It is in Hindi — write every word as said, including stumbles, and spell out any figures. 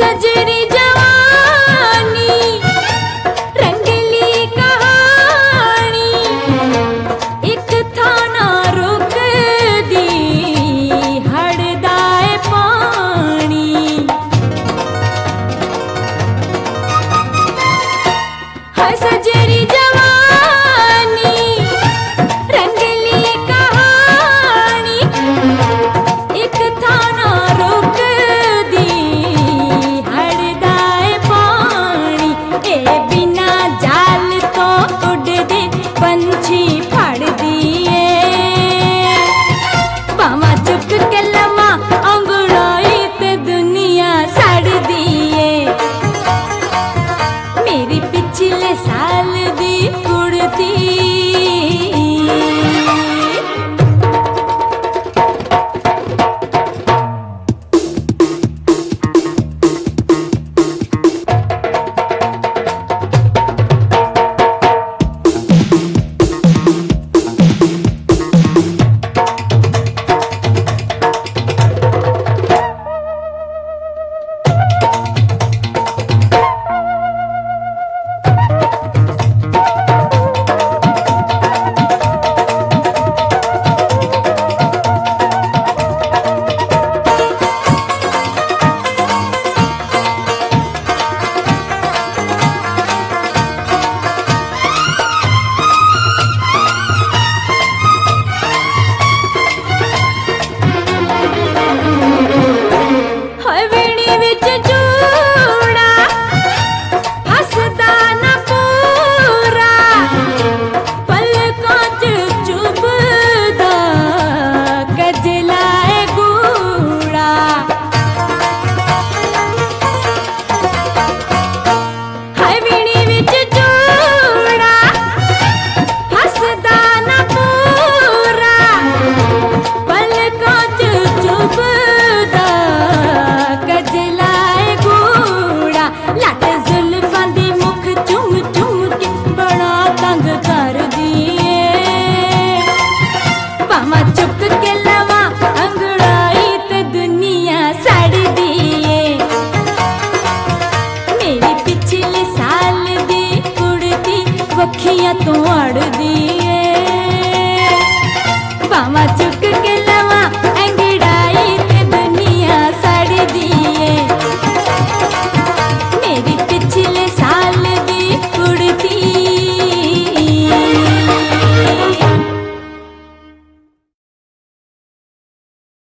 सजरी जवानी रंगली कहानी एक थाना रुक दी हड़दाए पानी है सजरी जवानी रंगली कहानी एक थाना रुक दी हड़दाए पानी ए बिना जाल तो उड़दे पंछी फड़ दिए बामा चुक के लमा अंगड़ाई ते दुनिया सड़ दिए मेरी पिछले साल दी कुड़ती हवेली विच जूड़ा हसदा न पूरा पलकों च चुभदा कजलाए गूड़ा हवेली विच जूड़ा हसदा न पूरा पलकों च चुभदा कजलाए गूड़ा लट जुल्फां दी मुख चुम चुम के बड़ा तंग कर दिए बामा चुक के लवा अंगड़ाई ते दुनिया सड़ दिए मेरी पिछले साल दी कुड़ती वखियां तो अड़ दिए बामा चुक